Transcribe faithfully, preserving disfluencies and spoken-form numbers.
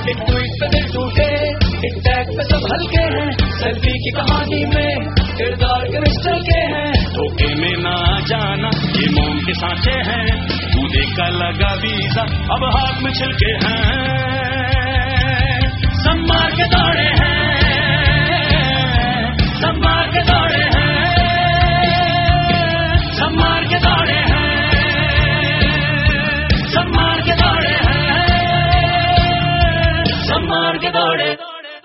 एक ट्वीट पे दिल टूटे, एक टैग पे सब हल्के हैं, सेल्फी की कहानी में किरदार क्रिस्टल के हैं। धोखे में ना जाना ये मोम के सांचे हैं, दूधे का लगा वीजा अब हाथ में छिलके हैं।